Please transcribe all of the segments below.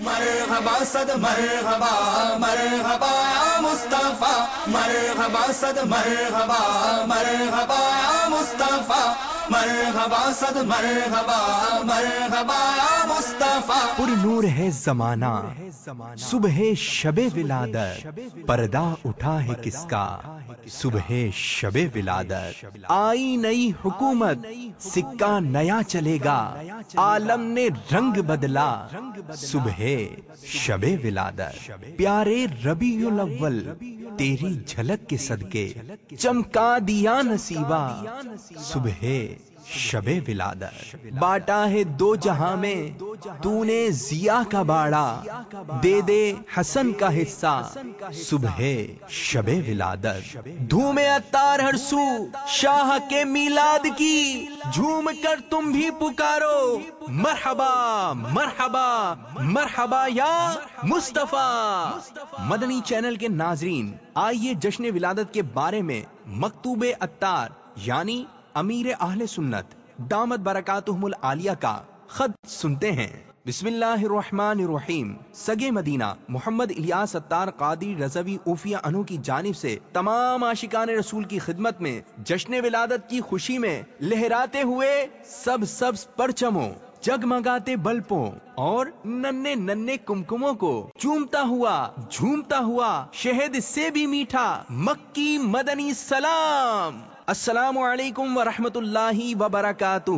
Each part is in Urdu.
مرحبا صد مرحبا مرحبا یا مصطفیٰ مرحبا صد مرحبا مرحبا یا مصطفیٰ مرحبا صد مرحبا مرحبا یا مصطفیٰ. پر نور ہے زمانہ صبح شب ولادت، پردہ اٹھا ہے کس کا صبح شب ولادت. آئی نئی حکومت سکہ نیا چلے گا، عالم نے رنگ بدلا صبح شب ولادت. پیارے ربیع الاول تیری جھلک کے صدقے چمکا دیا نصیبہ صبح شب ولادت. باٹا ہے دو جہاں میں تو نے ضیا کا باڑا، دے دے حسن کا حصہ صبح شب ولادت. دھوم عطار ہر سو شاہ کے میلاد کی، جھوم کر تم بھی پکارو مرحبا مرحبا مرحبا یا مصطفیٰ. مدنی چینل کے ناظرین، آئیے جشن ولادت کے بارے میں مکتوب عطار یعنی امیر اہل سنت دامت برکاتہم العالیہ کا خط سنتے ہیں. بسم اللہ الرحمن الرحیم. سگے مدینہ محمد الیاس عطار قادری رضوی عوفیہ عنہ کی جانب سے تمام عاشقان رسول کی خدمت میں جشن ولادت کی خوشی میں لہراتے ہوئے سبز پرچموں، جگمگاتے بلبوں اور ننھے ننھے کمکموں کو چومتا ہوا جھومتا ہوا شہد سے بھی میٹھا مکی مدنی سلام. السلام علیکم ورحمۃ اللہ وبرکاتہ.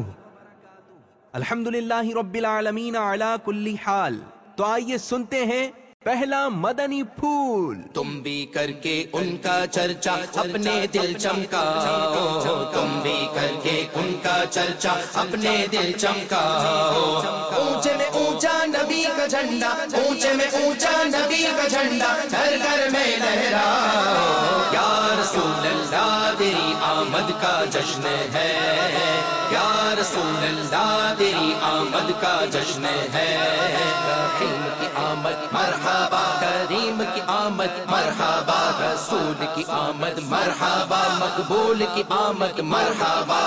الحمدللہ رب العالمین علی کل حال. تو آئیے سنتے ہیں پہلا مدنی پھول. تم بھی کر کے ان کا چرچا اپنے دل چمکاؤ، تم بھی کر کے ان کا چرچا اپنے دل چمکاؤ. اونچے میں اونچا نبی کا جھنڈا، اونچے میں اونچا نبی کا جھنڈا گھر گھر میں لہراؤ. یا رسول اللہ تیری آمد کا جشن ہے، یا رسول اللہ تیری آمد کا جشن ہے. رحیم کی آمد مرحبا، کریم کی آمد مرحبا، رسول کی آمد مرحبا، مقبول کی آمد مرحبا.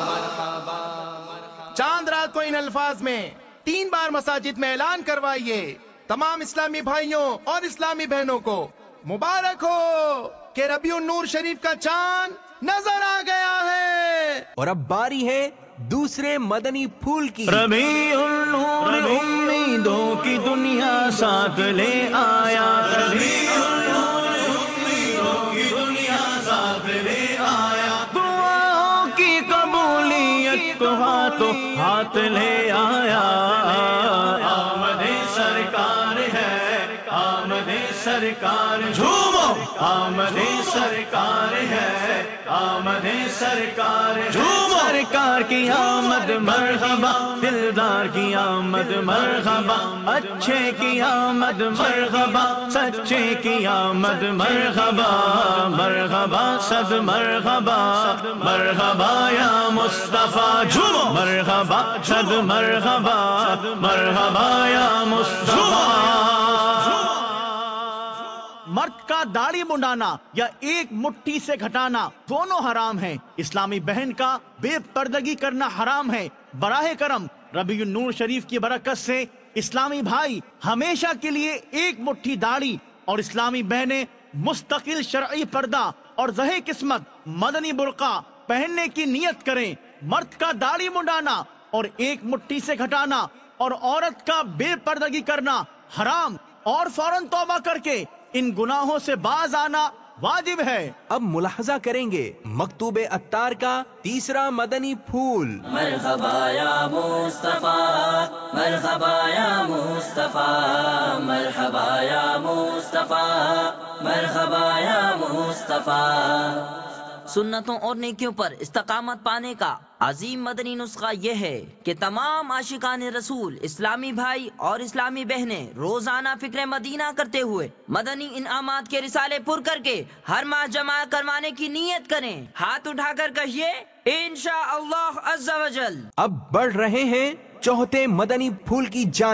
چاند رات کو ان الفاظ میں 3 بار مساجد میں اعلان کروائیے. تمام اسلامی بھائیوں اور اسلامی بہنوں کو مبارک ہو کہ ربیع النور شریف کا چاند نظر آ گیا ہے. اور اب باری ہے دوسرے مدنی پھول کی. ربیع النور امیدوں کی دنیا ساتھ لے آیا، ربیع النور امیدوں کی دنیا ساتھ لے آیا. دعاؤں کی قبولیت کو ہاتھوں ہاتھ لے آیا. آمد سرکار ہے، آمد سرکار جھومو، آمد سرکار ہے، آمد سرکار جھومو. سرکار کی آمد مرحبا، دلدار کی آمد مرحبا، اچھے کی آمد مرحبا، سچے کی آمد مرحبا. مرحبا صد مرحبا مرحبا یا مصطفیٰ جھومو، مرحبا صد مرحبا مرحبا یا مصطفیٰ. مرد کا داڑھی منڈانا یا ایک مٹھی سے گھٹانا دونوں حرام ہیں. اسلامی بہن کا بے پردگی کرنا حرام ہے. براہ کرم ربیع النور شریف کی برکت سے اسلامی بھائی ہمیشہ کے لیے ایک مٹھی داڑھی اور اسلامی بہنیں مستقل شرعی پردہ اور زہ قسمت مدنی برقع پہننے کی نیت کریں. مرد کا داڑھی منڈانا اور ایک مٹھی سے گھٹانا اور عورت کا بے پردگی کرنا حرام، اور فوراً توبہ کر کے ان گناہوں سے باز آنا واجب ہے. اب ملاحظہ کریں گے مکتوب عطار کا تیسرا مدنی پھول. مرحبا یا مصطفیٰ، مرحبا یا مصطفیٰ، مرحبا یا مصطفیٰ، مرحبا یا مصطفیٰ. سنتوں اور نیکیوں پر استقامت پانے کا عظیم مدنی نسخہ یہ ہے کہ تمام عاشقان رسول اسلامی بھائی اور اسلامی بہنیں روزانہ فکر مدینہ کرتے ہوئے مدنی انعامات کے رسالے پر کر کے ہر ماہ جمع کروانے کی نیت کریں. ہاتھ اٹھا کر کہیے انشاءاللہ عز و جل. اب بڑھ رہے ہیں چوتھے مدنی پھول کی جانب.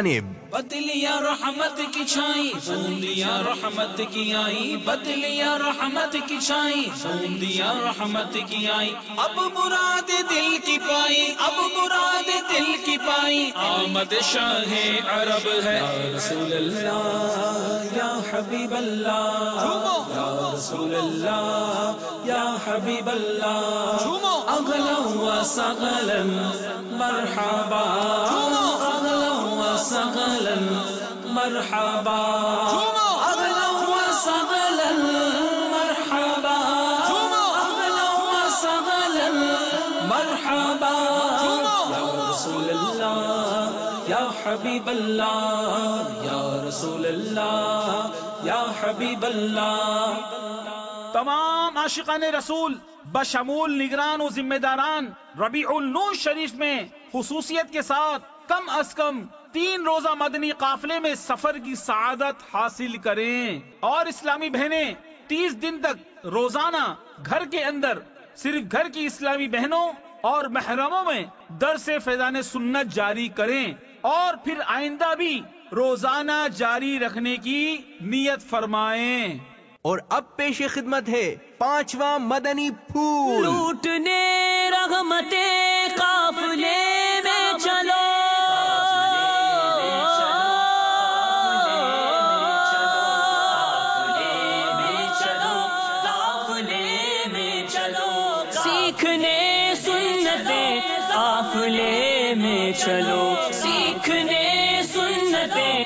بدلیا رحمت کی چھائی بوندیا رحمت کی آئی بدلیا رحمت کی چھائی بوندیا رحمت کی آئی اب مراد دل کی پائی اب مراد دل کی پائی آمد شاہ عرب ہے یا رسول اللہ یا حبیب اللہ یا رسول اللہ یا حبیب اللہ اغلا وسغلا مرحبا اغلا وسغلا مرحبا اغلا وسغلا مرحبا اغلا وسغلا مرحبا یا رسول اللہ یا حبیب اللہ یا رسول اللہ یا حبیب اللہ. تمام عاشقان رسول بشمول نگران و ذمہ داران ربیع النور شریف میں خصوصیت کے ساتھ کم از کم 3 روزہ مدنی قافلے میں سفر کی سعادت حاصل کریں اور اسلامی بہنیں 30 دن تک روزانہ گھر کے اندر صرف گھر کی اسلامی بہنوں اور محرموں میں درس فیضان سنت جاری کریں اور پھر آئندہ بھی روزانہ جاری رکھنے کی نیت فرمائیں. اور اب پیش خدمت ہے 5واں مدنی پھول. لوٹنے رحمتِ قافلے میں چلو سیکھنے سنتیں قافلے میں چلو سیکھنے سنتیں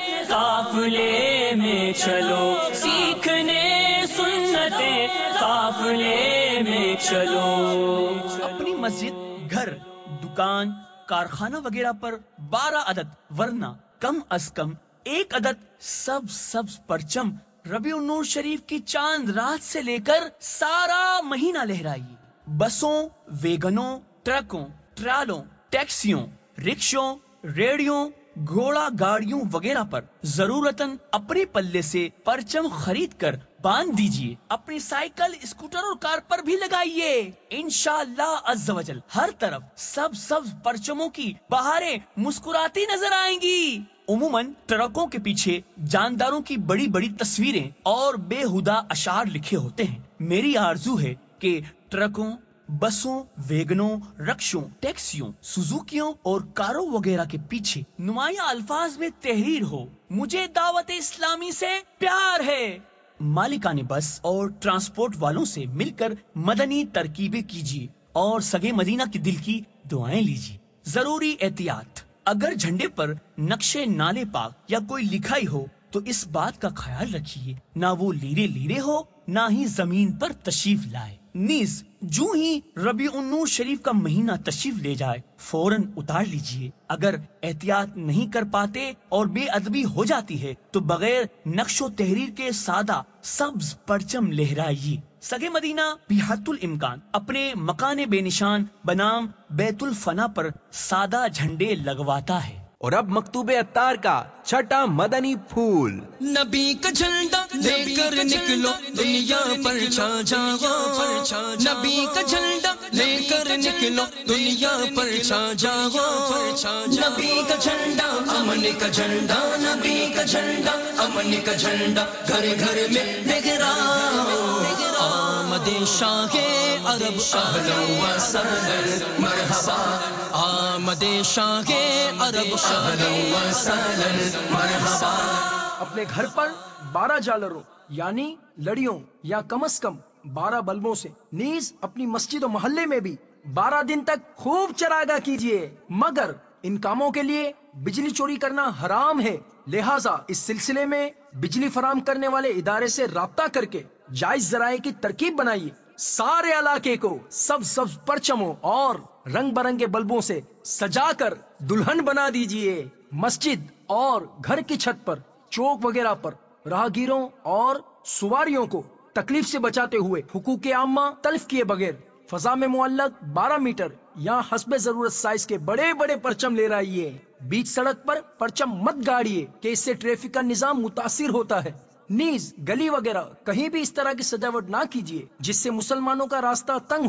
قافلے میں چلو سیکھنے سنتیں قافلے میں چلو. اپنی مسجد گھر دکان کارخانہ وغیرہ پر 12 عدد ورنہ کم از کم 1 عدد سبز پرچم ربیع النور شریف کی چاند رات سے لے کر سارا مہینہ لہرائیے. بسوں ویگنوں ٹرکوں ٹرالوں ٹیکسیوں رکشوں ریڑیوں گھوڑا گاڑیوں وغیرہ پر ضرورتاً اپنے پلے سے پرچم خرید کر باندھ دیجئے. اپنی سائیکل اسکوٹر اور کار پر بھی لگائیے. انشاءاللہ عز و جل ہر طرف سبز پرچموں کی بہاریں مسکراتی نظر آئیں گی. عموماً ٹرکوں کے پیچھے جانداروں کی بڑی بڑی تصویریں اور بے ہدا اشعار لکھے ہوتے ہیں. میری آرزو ہے کہ ٹرکوں بسوں ویگنوں رکشوں ٹیکسیوں سوزوکیوں اور کاروں وغیرہ کے پیچھے نمایاں الفاظ میں تحریر ہو مجھے دعوت اسلامی سے پیار ہے. مالکان بس اور ٹرانسپورٹ والوں سے مل کر مدنی ترکیبیں کیجیے اور سگے مدینہ کے دل کی دعائیں لیجیے. ضروری احتیاط. اگر جھنڈے پر نقشے نالے پاک یا کوئی لکھائی ہو تو اس بات کا خیال رکھیے نہ وہ لیرے ہو نہ ہی زمین پر تشریف لائے. نیز جو ہی ربیع النور شریف کا مہینہ تشریف لے جائے فوراً اتار لیجئے. اگر احتیاط نہیں کر پاتے اور بے ادبی ہو جاتی ہے تو بغیر نقش و تحریر کے سادہ سبز پرچم لہرائیے. سگے مدینہ بحت الامکان اپنے مکان بے نشان بنام بیت الفنا پر سادہ جھنڈے لگواتا ہے. اور اب مکتوب عطار کا 6واں مدنی پھول. نبی کا جھنڈا لے کر نکلو دنیا پر چھا جاؤ نبی کا جھنڈا لے کر نکلو دنیا پر چھا جاؤ نبی کا جھنڈا امن کا جھنڈا نبی کا جھنڈا امن کا جھنڈا گھر گھر میں لہراؤ. آمد شاہ عرب اہلا و سہلا مرحبا آمد شاہ عرب اہلا و سہلا مرحبا. اپنے گھر پر 12 جالروں یعنی لڑیوں یا کم از کم 12 بلبوں سے نیز اپنی مسجد و محلے میں بھی 12 دن تک خوب چراغاں کیجیے. مگر ان کاموں کے لیے بجلی چوری کرنا حرام ہے. لہٰذا اس سلسلے میں بجلی فراہم کرنے والے ادارے سے رابطہ کر کے جائز ذرائع کی ترکیب بنائیے. سارے علاقے کو سبز پرچموں اور رنگ برنگے بلبوں سے سجا کر دلہن بنا دیجیے. مسجد اور گھر کی چھت پر چوک وغیرہ پر راہگیروں اور سواریوں کو تکلیف سے بچاتے ہوئے حقوق عامہ تلف کیے بغیر فضا میں معلق 12 میٹر یا حسب ضرورت سائز کے بڑے بڑے پرچم لے رہیے. بیچ سڑک پر پرچم مت گاڑیے کہ اس سے ٹریفک کا نظام متاثر ہوتا ہے. نیز گلی وغیرہ کہیں بھی اس طرح کی سجاوٹ نہ کیجیے جس سے مسلمانوں کا راستہ تنگ ہو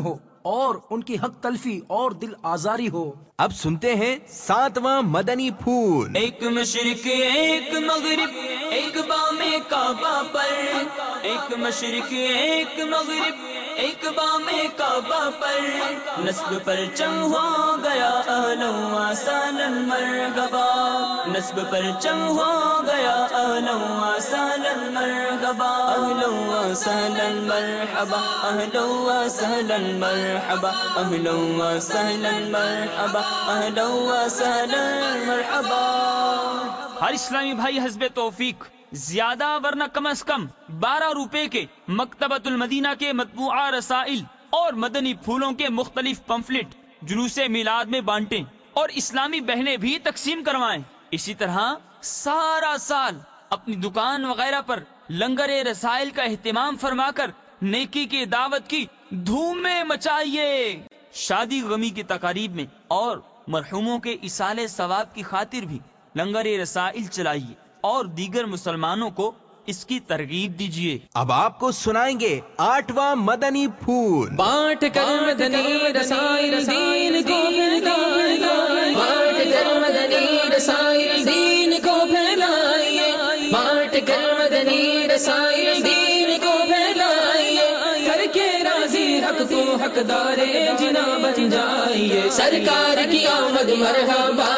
اور ان کی حق تلفی اور دل آزاری ہو۔ اب سنتے ہیں 7واں مدنی پھول۔ ایک مشرق ایک مغرب ایک بام کعبہ پر، ایک مشرق ایک مغرب ایک بام کعبہ پر، نصب پر چم ہو گیا اہلا و سہلا مرحبا، نصب پر چم ہو گیا اہلا و سہلا مرحبا، اہلا و سہلا مرحبا، اہلا و سہلا مرحبا، اہلا و سہلا مرحبا، اہلا و سہلا مرحبا۔ ہر اسلامی بھائی حسب توفیق زیادہ ورنہ کم از کم 12 روپے کے مکتبۃ المدینہ کے مطبوعہ رسائل اور مدنی پھولوں کے مختلف پمفلٹ جلوس میلاد میں بانٹیں اور اسلامی بہنیں بھی تقسیم کروائیں۔ اسی طرح سارا سال اپنی دکان وغیرہ پر لنگر رسائل کا اہتمام فرما کر نیکی کی دعوت کی دھومیں مچائیے۔ شادی غمی کی تقاریب میں اور مرحوموں کے ایصال ثواب کی خاطر بھی لنگر رسائل چلائیے اور دیگر مسلمانوں کو اس کی ترغیب دیجیے۔ اب آپ کو سنائیں گے 8واں مدنی پھول۔ بانٹ کر مدنی رسائل دین کو پھیلائیے، بانٹ کر مدنی رسائل دین کو پھیلائیے، بانٹ کر مدنی رسائل دین کو پھیلائیے، کر کے راضی حق کو حقدار جنا بن جائیے، سرکار کی آمد مرحبا،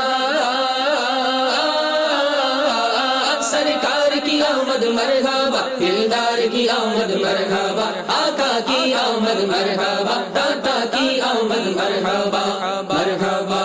سرکار کی آمد مرحبا، دلدار کی آمد مرحبا، آقا کی آمد مرحبا، داتا کی آمد مرحبا، مرحبا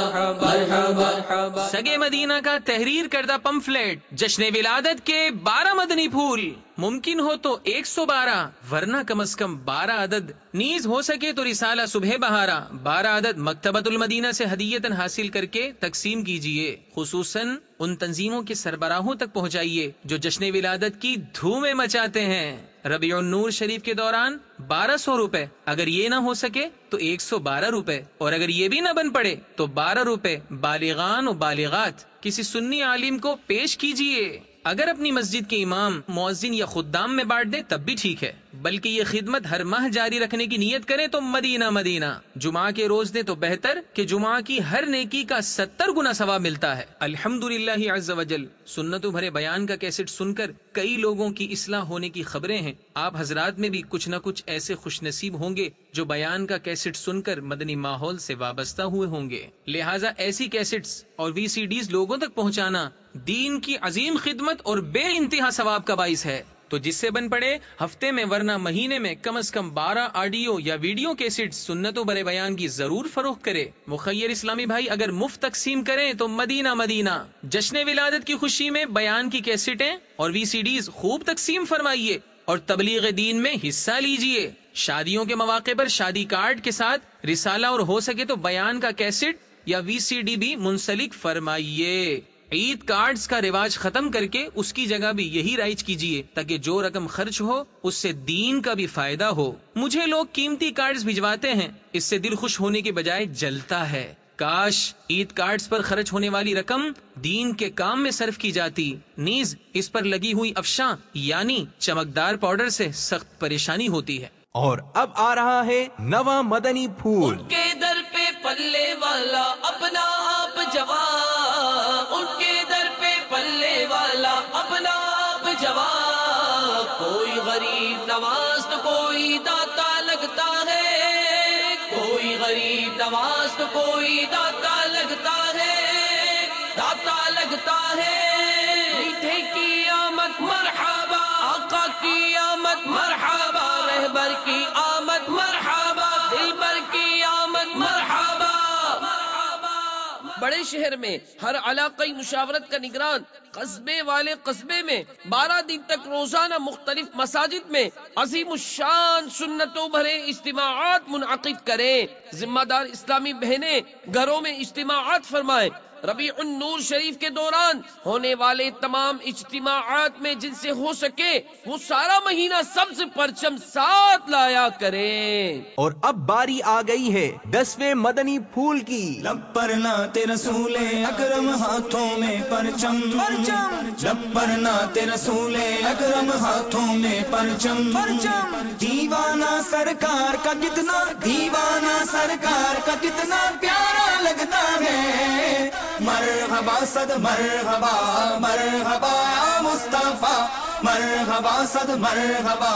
مرحبا۔ سگے مدینہ کا تحریر کردہ پمفلیٹ جشن ولادت کے 12 مدنی پھول، ممکن ہو تو 112 ورنہ کم از کم 12 عدد، نیز ہو سکے تو رسالہ صبح بہارا 12 عدد مکتبۃ المدینہ سے ہدیتاً حاصل کر کے تقسیم کیجیے، خصوصاً ان تنظیموں کے سربراہوں تک پہنچائیے جو جشن ولادت کی دھومیں مچاتے ہیں۔ ربیع النور شریف کے دوران 1200 روپے، اگر یہ نہ ہو سکے تو 112 روپے، اور اگر یہ بھی نہ بن پڑے تو 12 روپے بالغان و بالغات کسی سنی عالم کو پیش کیجیے۔ اگر اپنی مسجد کے امام، مؤذن یا خدام میں بانٹ دیں تب بھی ٹھیک ہے، بلکہ یہ خدمت ہر ماہ جاری رکھنے کی نیت کریں تو مدینہ مدینہ جمعہ کے روز دیں تو بہتر کہ جمعہ کی ہر نیکی کا 70 گنا ثواب ملتا ہے۔ الحمدللہ عز وجل سنتوں بھرے بیان کا کیسٹ سن کر کئی لوگوں کی اصلاح ہونے کی خبریں ہیں۔ آپ حضرات میں بھی کچھ نہ کچھ ایسے خوش نصیب ہوں گے جو بیان کا کیسٹ سن کر مدنی ماحول سے وابستہ ہوئے ہوں گے، لہٰذا ایسی کیسٹس اور VCDs لوگوں تک پہنچانا دین کی عظیم خدمت اور بے انتہا ثواب کا باعث ہے۔ تو جس سے بن پڑے ہفتے میں ورنہ مہینے میں کم از کم 12 آڈیو یا ویڈیو کیسٹ سنتوں برے بیان کی ضرور فروخت کرے۔ مخیر اسلامی بھائی اگر مفت تقسیم کریں تو مدینہ مدینہ جشن ولادت کی خوشی میں بیان کی کیسٹیں اور VCDs خوب تقسیم فرمائیے اور تبلیغ دین میں حصہ لیجیے۔ شادیوں کے مواقع پر شادی کارڈ کے ساتھ رسالہ اور ہو سکے تو بیان کا کیسٹ یا VCD بھی منسلک فرمائیے۔ عید کارڈز کا رواج ختم کر کے اس کی جگہ بھی یہی رائج کیجیے تاکہ جو رقم خرچ ہو اس سے دین کا بھی فائدہ ہو۔ مجھے لوگ قیمتی کارڈز بھجواتے ہیں، اس سے دل خوش ہونے کے بجائے جلتا ہے۔ کاش عید کارڈز پر خرچ ہونے والی رقم دین کے کام میں صرف کی جاتی، نیز اس پر لگی ہوئی افشاں یعنی چمکدار پاؤڈر سے سخت پریشانی ہوتی ہے۔ اور اب آ رہا ہے 9واں مدنی پھول۔ ان کے در پہ پلے والا اپنا آپ جواب، ان کے در پہ پلے والا اپنا آپ جواب، کوئی غریب نواز تو کوئی داتا لگتا ہے، کوئی غریب نواز تو کوئی داتا لگتا ہے، داتا لگتا ہے۔ میٹھے کی آمد مرحبا، آقا کی آمد مرحبا، رہبر کی آمد مرحبا، دلبر کی آمد مرحبا۔ بڑے شہر میں ہر علاقائی مشاورت کا نگران قصبے والے قصبے میں 12 دن تک روزانہ مختلف مساجد میں عظیم الشان سنتوں بھرے اجتماعات منعقد کریں۔ ذمہ دار اسلامی بہنیں گھروں میں اجتماعات فرمائیں ربیع النور شریف کے دوران ہونے والے تمام اجتماعات میں جن سے ہو سکے وہ سارا مہینہ سبز پرچم ساتھ لایا کریں. اور اب باری آ گئی ہے 10ویں مدنی پھول کی. لب پر لاتے رسول اکرم ہاتھوں میں پرچم، لب پر لاتے رسول اکرم ہاتھوں میں پرچم. دیوانہ سرکار کا کتنا، دیوانہ سرکار کا کتنا پیارا لگتا ہے. مرحبا صد مرحبا، مرحبا یا مصطفیٰ، مرحبا صد مرحبا،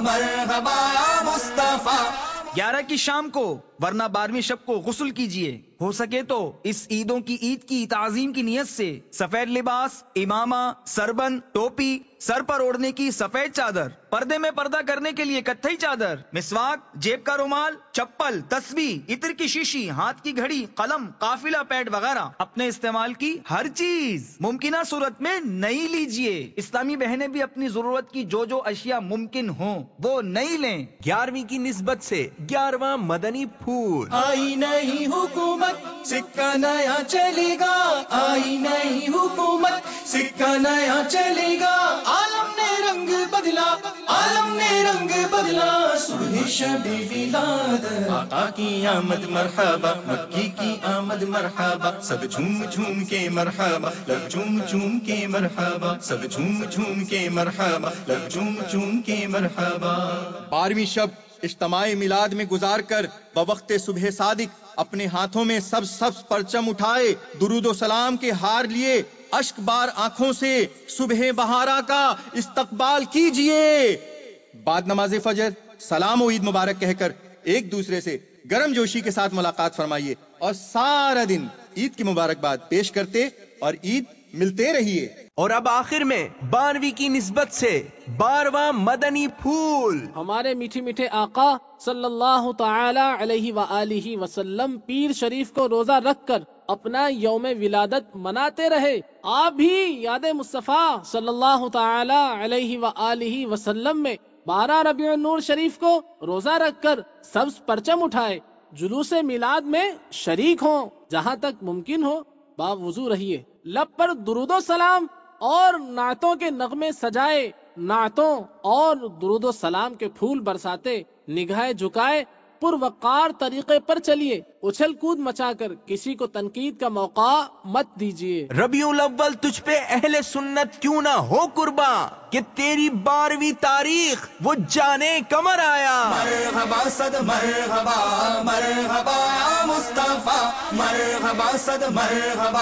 مرحبا یا مصطفیٰ. 11 کی شام کو ورنہ 12ویں شب کو غسل کیجئے. ہو سکے تو اس عیدوں کی عید کی تعظیم کی نیت سے سفید لباس، امامہ، سربن، ٹوپی، سر پر اوڑھنے کی سفید چادر، پردے میں پردہ کرنے کے لیے کتھئی چادر، مسواک، جیب کا رومال، چپل، تسبیح، عطر کی شیشی، ہاتھ کی گھڑی، قلم، قافلہ پیڈ وغیرہ اپنے استعمال کی ہر چیز ممکنہ صورت میں نئی لیجئے. اسلامی بہنیں بھی اپنی ضرورت کی جو جو اشیاء ممکن ہوں وہ نئی لیں. 11ویں کی نسبت سے 11واں مدنی پھول. آئی نئی حکومت سکہ نیا چلے گا، آئی نئی حکومت سکہ نیا چلے گا. عالم نے رنگ بدلا، عالم نے رنگ بدلا. صبح شب ولادت آقا کی آمد مرحبا، مکی کی آمد مرحبا. سب جھوم جھوم کے مرحبا، لب جھوم جھوم کے مرحبا. سب جھوم جھوم کے مرحبا، لب جھوم جھوم کے مرحبا. 12ویں شب اجتماعی میلاد میں گزار کر بوقت صبح صادق اپنے ہاتھوں میں سبز سبز پرچم اٹھائے، درود و سلام کے ہار لیے، اشک بار آنکھوں سے صبح بہارا کا استقبال کیجئے. بعد نماز فجر سلام و عید مبارک کہہ کر ایک دوسرے سے گرم جوشی کے ساتھ ملاقات فرمائیے اور سارا دن عید کی مبارکباد پیش کرتے اور عید ملتے رہیے. اور اب آخر میں 12ویں کی نسبت سے 12واں مدنی پھول. ہمارے میٹھے میٹھے آقا صلی اللہ تعالی علیہ وآلہ وسلم پیر شریف کو روزہ رکھ کر اپنا یوم ولادت مناتے رہے. آپ بھی یاد مصطفیٰ صلی اللہ تعالی علیہ وآلہ وسلم میں 12 ربیع النور شریف کو روزہ رکھ کر سبز پرچم اٹھائے، جلوس میلاد میں شریک ہوں. جہاں تک ممکن ہو باوضو رہیے، لب پر درود و سلام اور نعتوں کے نغمے سجائے، نعتوں اور درود و سلام کے پھول برساتے، نگاہیں جھکائے پروقار طریقے پر چلیے. اچھل کود مچا کر کسی کو تنقید کا موقع مت دیجیے. ربیع الاول تجھ پہ اہل سنت کیوں نہ ہو قرباں کہ تیری 12ویں تاریخ وہ جانے کمر آیا. مرحبا صد مرحبا، مرحبا یا مصطفیٰ، مرحبا صد مرحبا،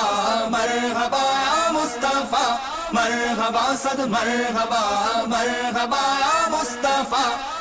مرحبا یا مصطفیٰ. مرحبا صد مرحبا، مرحبا یا مصطفیٰ.